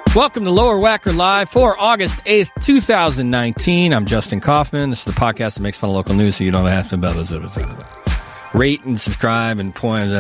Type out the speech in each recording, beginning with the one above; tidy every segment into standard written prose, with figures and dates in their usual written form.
Welcome to Lower Wacker Live for August 8th, 2019. I'm Justin Kaufman. This is the podcast that makes fun of local news so you don't have to rate and subscribe and point.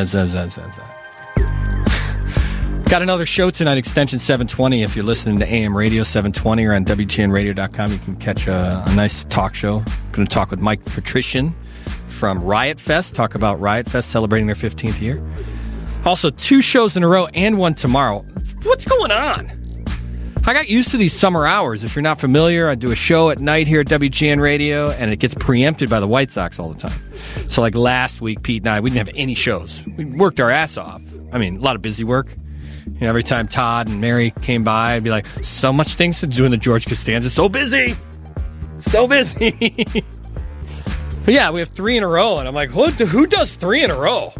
Got another show tonight, Extension 720. If you're listening to AM Radio 720 or on WGNradio.com, you can catch a nice talk show. I'm going to talk with Mike Patrician from Riot Fest, talk about Riot Fest celebrating their 15th year. Also, 2 shows in a row and 1 tomorrow. What's going on? I got used to these summer hours. If you're not familiar, I do a show at night here at WGN Radio, and it gets preempted by the White Sox all the time. So like last week, Pete and I, we didn't have any shows. We worked our ass off. I mean, a lot of busy work. You know, every time Todd and Mary came by, I'd be like, so much things to do in the George Costanza. So busy. So busy. But yeah, we have 3 in a row, and I'm like, who does 3 in a row?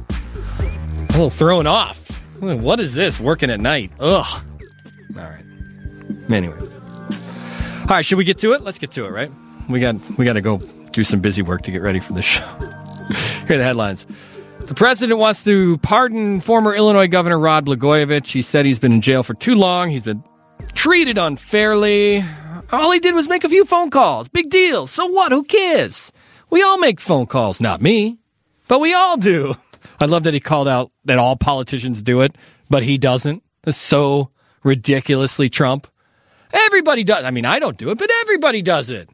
A little thrown off. What is this, working at night? Ugh. All right. Anyway. All right, should we get to it? Let's get to it, right? We got to go do some busy work to get ready for this show. Here are the headlines. The president wants to pardon former Illinois Governor Rod Blagojevich. He said he's been in jail for too long. He's been treated unfairly. All he did was make a few phone calls. Big deal. So what? Who cares? We all make phone calls. Not me, but we all do. I love that he called out that all politicians do it, but he doesn't. That's so ridiculously Trump. Everybody does. I mean, I don't do it, but everybody does it.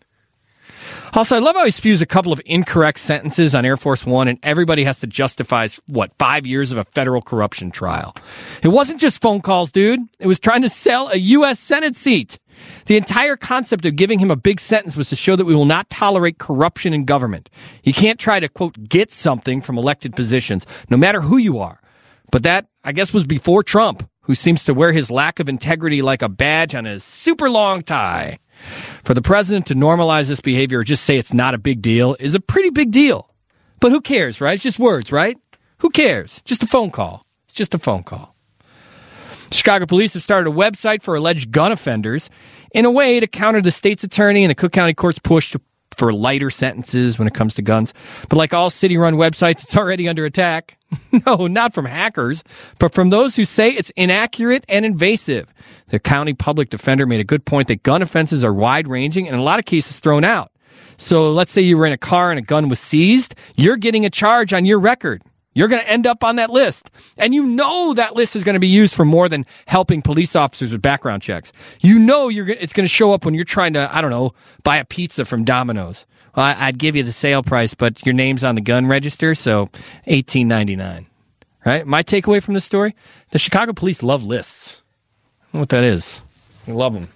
Also, I love how he spews a couple of incorrect sentences on Air Force One, and everybody has to justify, 5 years of a federal corruption trial. It wasn't just phone calls, dude. It was trying to sell a U.S. Senate seat. The entire concept of giving him a big sentence was to show that we will not tolerate corruption in government. You can't try to, quote, get something from elected positions, no matter who you are. But that, I guess, was before Trump, who seems to wear his lack of integrity like a badge on his super long tie. For the president to normalize this behavior or just say it's not a big deal is a pretty big deal. But who cares, right? It's just words, right? Who cares? Just a phone call. It's just a phone call. Chicago police have started a website for alleged gun offenders in a way to counter the state's attorney and the Cook County court's push for lighter sentences when it comes to guns. But like all city-run websites, it's already under attack. No, not from hackers, but from those who say it's inaccurate and invasive. The county public defender made a good point that gun offenses are wide-ranging and in a lot of cases thrown out. So let's say you were in a car and a gun was seized. You're getting a charge on your record. You're going to end up on that list. And you know that list is going to be used for more than helping police officers with background checks. You know it's going to show up when you're trying to, buy a pizza from Domino's. Well, I'd give you the sale price, but your name's on the gun register, so $18.99. Right? My takeaway from this story, the Chicago police love lists. I don't know what that is. They love them.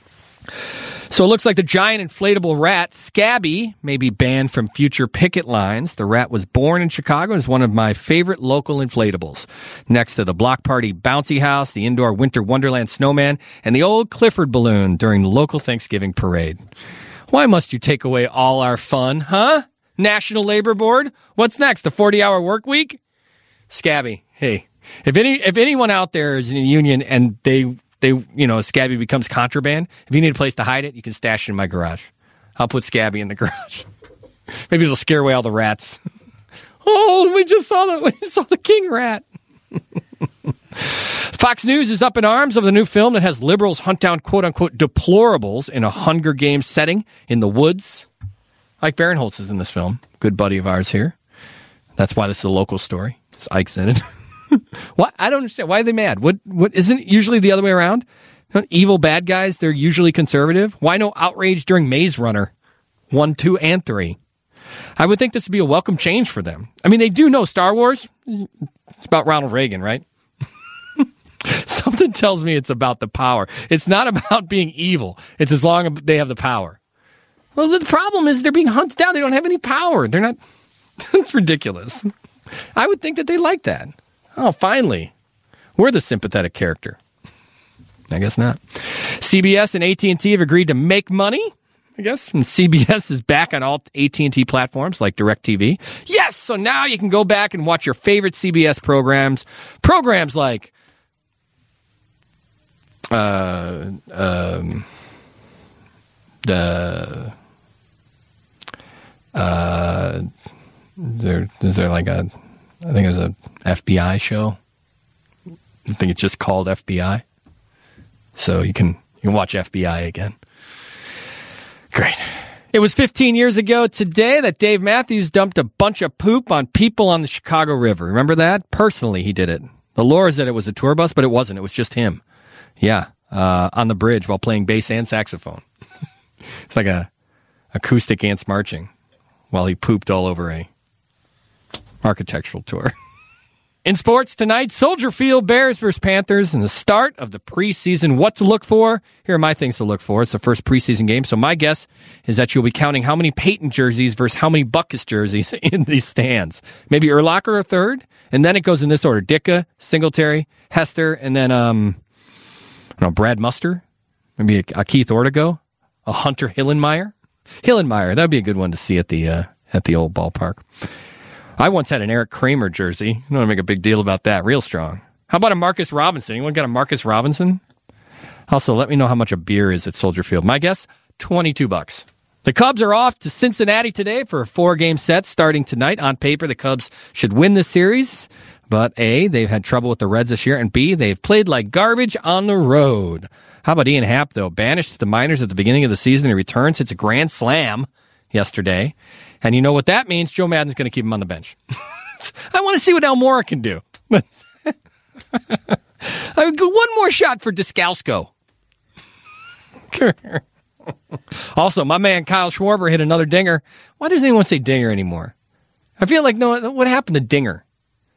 So it looks like the giant inflatable rat, Scabby, may be banned from future picket lines. The rat was born in Chicago and is one of my favorite local inflatables. Next to the Block Party Bouncy House, the indoor Winter Wonderland Snowman, and the old Clifford balloon during the local Thanksgiving parade. Why must you take away all our fun, huh? National Labor Board? What's next, the 40-hour work week? Scabby, hey, if anyone out there is in a union and Scabby becomes contraband, if you need a place to hide it, you can stash it in my garage. I'll put Scabby in the garage. Maybe it'll scare away all the rats. Oh, we saw the king rat. Fox News is up in arms over the new film that has liberals hunt down quote-unquote deplorables in a Hunger Games setting in the woods. Ike Barinholtz is in this film. Good buddy of ours here. That's why this is a local story. Because Ike's in it. What? I don't understand. Why are they mad? What isn't it usually the other way around? Evil bad guys, they're usually conservative. Why no outrage during Maze Runner 1, 2, and 3? I would think this would be a welcome change for them. I mean, they do know Star Wars. It's about Ronald Reagan, right? Something tells me it's about the power. It's not about being evil. It's as long as they have the power. Well, the problem is they're being hunted down. They don't have any power. They're not. It's ridiculous. I would think that they like that. Oh, finally. We're the sympathetic character. I guess not. CBS and AT&T have agreed to make money, I guess. And CBS is back on all AT&T platforms like DirecTV. Yes, so now you can go back and watch your favorite CBS programs. Programs like is there like a, I think it was a FBI show. I think it's just called FBI. So you can watch FBI again. Great. It was 15 years ago today that Dave Matthews dumped a bunch of poop on people on the Chicago River. Remember that? Personally, he did it. The lore is that it was a tour bus, but it wasn't. It was just him. Yeah, on the bridge while playing bass and saxophone. It's like a acoustic ants marching while he pooped all over a architectural tour. In sports tonight, Soldier Field, Bears versus Panthers, and the start of the preseason. What to look for? Here are my things to look for. It's the first preseason game, so my guess is that you'll be counting how many Peyton jerseys versus how many Butkus jerseys in these stands. Maybe Urlacher a third, and then it goes in this order. Ditka, Singletary, Hester, and then Brad Muster, maybe a Keith Ortego, a Hunter Hillenmeyer. Hillenmeyer, that would be a good one to see at the old ballpark. I once had an Eric Kramer jersey. I don't want to make a big deal about that. Real strong. How about a Marcus Robinson? Anyone got a Marcus Robinson? Also, let me know how much a beer is at Soldier Field. My guess, $22. The Cubs are off to Cincinnati today for a 4-game set starting tonight. On paper, the Cubs should win this series. But A, they've had trouble with the Reds this year, and B, they've played like garbage on the road. How about Ian Happ, though? Banished to the minors at the beginning of the season. He returns, hits a grand slam yesterday. And you know what that means? Joe Maddon's going to keep him on the bench. I want to see what Almora can do. One more shot for Descalso. Also, my man Kyle Schwarber hit another dinger. Why doesn't anyone say dinger anymore? I feel like, no, what happened to dinger?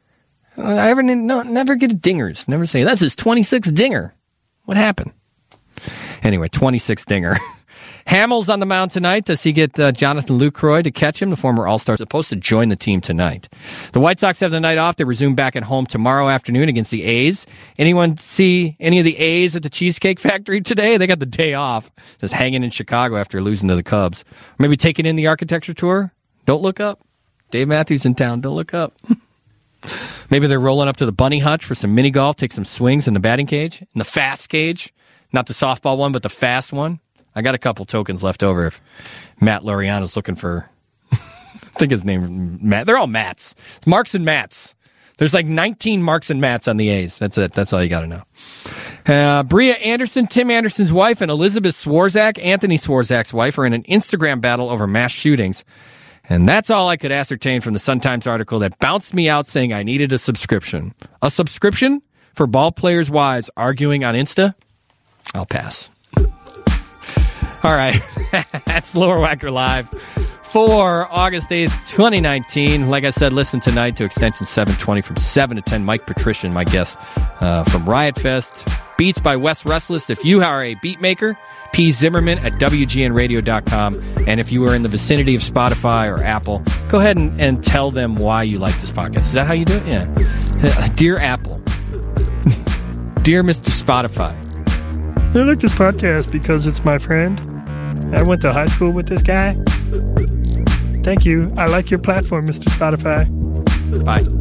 Never get a dingers. Never say, that's his 26th dinger. What happened? Anyway, 26th dinger. Hamels on the mound tonight. Does he get Jonathan Lucroy to catch him? The former All-Star is supposed to join the team tonight. The White Sox have the night off. They resume back at home tomorrow afternoon against the A's. Anyone see any of the A's at the Cheesecake Factory today? They got the day off, just hanging in Chicago after losing to the Cubs. Maybe taking in the architecture tour. Don't look up. Dave Matthews in town. Don't look up. Maybe they're rolling up to the Bunny Hutch for some mini golf, take some swings in the batting cage, in the fast cage. Not the softball one, but the fast one. I got a couple tokens left over if Matt Loriano's looking for, I think his name, Matt. They're all Matts. It's Marks and Matts. There's like 19 Marks and Matts on the A's. That's it. That's all you got to know. Bria Anderson, Tim Anderson's wife, and Elizabeth Swarzak, Anthony Swarzak's wife, are in an Instagram battle over mass shootings. And that's all I could ascertain from the Sun-Times article that bounced me out saying I needed a subscription. A subscription for ball players' wives arguing on Insta? I'll pass. All right. That's Lower Wacker Live for August 8th, 2019. Like I said, listen tonight to Extension 720 from 7 to 10. Mike Patrician, my guest from Riot Fest. Beats by Wes Restless. If you are a beat maker, P. Zimmerman at WGNradio.com. And if you are in the vicinity of Spotify or Apple, go ahead and tell them why you like this podcast. Is that how you do it? Yeah. Dear Apple. Dear Mr. Spotify. I like this podcast because it's my friend. I went to high school with this guy. Thank you. I like your platform, Mr. Spotify. Bye.